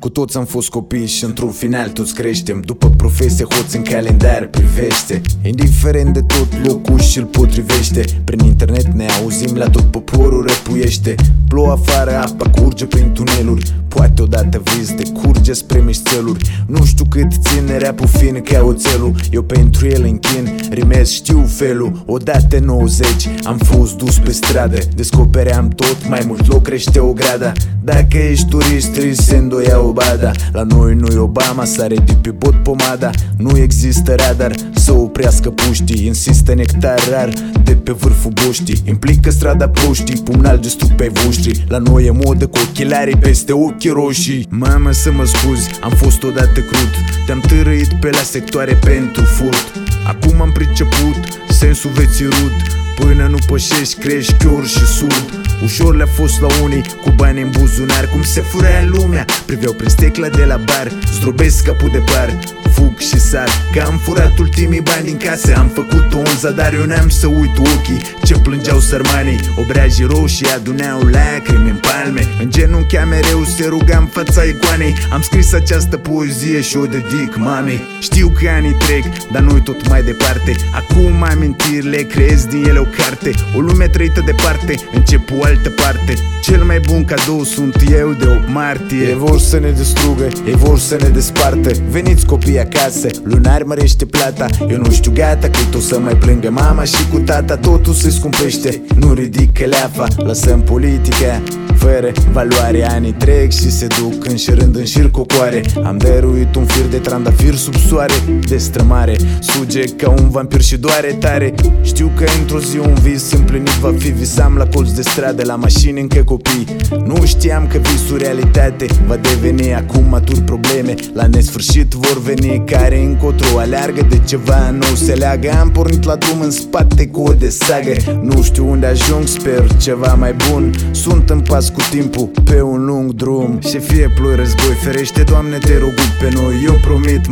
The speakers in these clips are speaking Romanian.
Cu toți am fost copii și într-un final toți creștem. După profesie hoți în calendar privește. Indiferent de tot locul și-l potrivește. Prin internet ne auzim, la tot poporul răpuiește. Plouă afară, apa curge prin tuneluri. Poate odată vis de curge spre mișțeluri. Nu știu cât ține rap-ul fin ca oțelul. Eu pentru el închin, rimez, știu felul. Odată 90 am fost dus pe stradă. Descopeream tot, mai mult loc crește o grada. Dacă ești turist, îți se îndoia o bada. La noi nu-i Obama, sare de pe bot pomada. Nu există radar să oprească puștii. Insistă nectar rar de pe vârful boștii. Implică strada proștii, pumnal de strup pe voștri. La noi e modă cu ochelarii peste ochii roșii. Mamă, să mă scuzi, am fost odată crud. Te-am târâit pe la sectoare pentru furt. Acum am priceput sensul veții rud. Până nu pășești, crești chior și surd. Ușor le-a fost la unii, cu bani în buzunar. Cum se furea lumea, priveau prin sticla de la bar. Zdrobesc capul de par, fug și sar. Că am furat ultimii bani din casă. Am făcut un zadar, eu n-am să uit ochii ce plângeau sărmanii. Obrajii roșii aduneau lacrimi în palme. În genunchea mereu se ruga în fața icoanei. Am scris această poezie și o dedic mamei. Știu că anii trec, dar noi tot mai departe. Acum amintirile creez din ele o carte. O lume trăită departe, încep o altă parte. Cel mai bun cadou sunt eu de 8 martie. Ei vor să ne distrugă, ei vor să ne despartă. Veniți copii acasă, lunar mărește plata. Eu nu știu gata cât o să mai plângă mama și cu tata. Totul se scumpește, nu ridică leafa. Lăsăm politica fără valoare. Anii trec și se duc înșirând în șir cocoare. Am dăruit un fir de trandafir sub soare. Destrămare, suge ca un vampir și doare tare. Știu că într-o zi un vis împlinit va fi. Visam la colț de stradă, la mașini încă copii. Nu știam că visul realitate va deveni acum matur probleme. La nesfârșit vor veni care încotro aleargă de ceva nou se leagă. Am pornit la drum în spate cu o desagă. Nu știu unde ajung, sper ceva mai bun. Sunt în pas cu timpul pe un lung drum. Și fie ploi război, ferește Doamne te rog pe noi. Eu promit,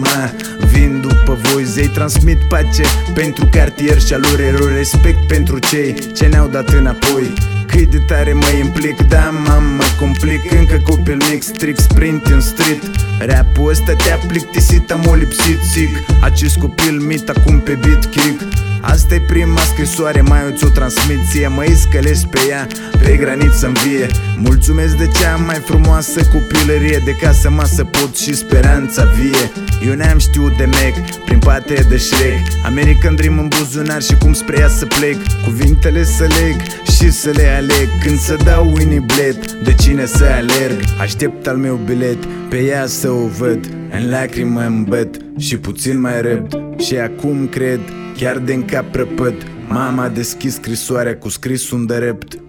vin după voi. Zei transmit pace pentru cartier și alor eroi. Respect pentru cei ce ne-au dat înapoi. Cât de tare mă implic, da mă complic. Încă copil mic, strict sprint în street. Rap-ul ăsta te-a plictisit, am o lipsit zic. Acest copil mit acum pe beat kick. Asta-i prima scrisoare, mai o ți-o transmit ție. Mă iscălesc pe ea, pe graniță-mi vie. Mulțumesc de cea mai frumoasă copilărie. De casă, masă, pot și speranța vie. Eu n-am știut de Mac, prin patrie de Shrek. American Dream în buzunar și cum spre ea să plec. Cuvintele să leg și să le aleg. Când să dau Winnie Blade, de cine să alerg? Aștept al meu bilet, pe ea să o văd. În lacrimi mă îmbăt și puțin mai răbd. Și acum cred, chiar de-n cap prăpăd. Mama a deschis scrisoarea cu scris un drept.